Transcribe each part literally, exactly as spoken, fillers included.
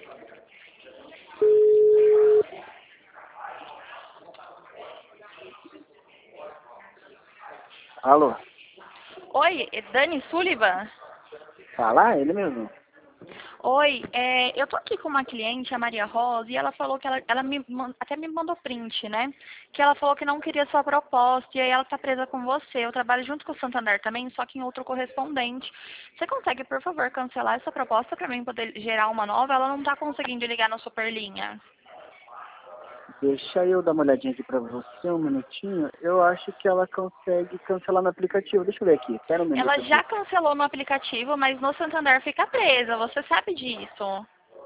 Alô? Oi, é Dani Sullivan? Fala, ele mesmo. Oi, é, eu tô aqui com uma cliente, a Maria Rosa, e ela falou que ela, ela me, man- até me mandou print, né? Que ela falou que não queria sua proposta e aí ela tá presa com você. Eu trabalho junto com o Santander também, só que em outro correspondente. Você consegue, por favor, cancelar essa proposta pra mim poder gerar uma nova? Ela não tá conseguindo ligar na Superlinha. Deixa eu dar uma olhadinha aqui pra você, um minutinho. Eu acho que ela consegue cancelar no aplicativo. Deixa eu ver aqui, espera um Ela minuto já aqui. cancelou no aplicativo, mas no Santander fica presa. Você sabe disso?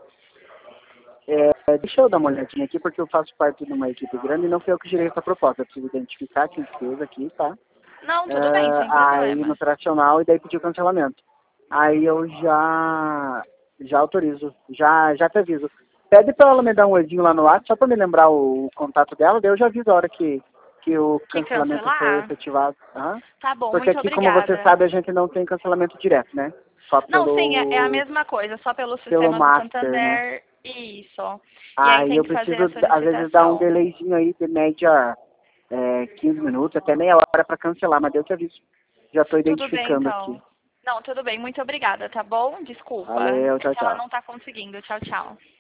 É, deixa eu dar uma olhadinha aqui, porque eu faço parte de uma equipe grande e não fui eu que gerei essa proposta. Eu preciso identificar quem fez aqui, tá? Não, tudo bem, É, sem aí no problema. operacional e daí pedir o cancelamento. Aí eu já já autorizo, já, já te aviso. Pede pra ela me dar um olhinho lá no WhatsApp, só pra me lembrar o, o contato dela, daí eu já aviso a hora que, que o Que cancelamento foi cancelar? efetivado. Tá? Tá bom, Porque muito aqui, como você obrigada. sabe, a gente não tem cancelamento direto, né? Só Não, sim, é é a pelo, mesma coisa, só pelo pelo sistema do master, né? Santander. Isso. E aí Aí tem eu que fazer preciso, a às vezes, dar um solicitação. delayzinho aí de média é, quinze minutos, até meia hora para cancelar, mas Deus te aviso. Já estou Tudo bem, identificando aqui. então. Não, tudo bem, muito obrigada, tá bom? Desculpa. Valeu, É tchau, que ela tchau. não tá conseguindo. Tchau, tchau.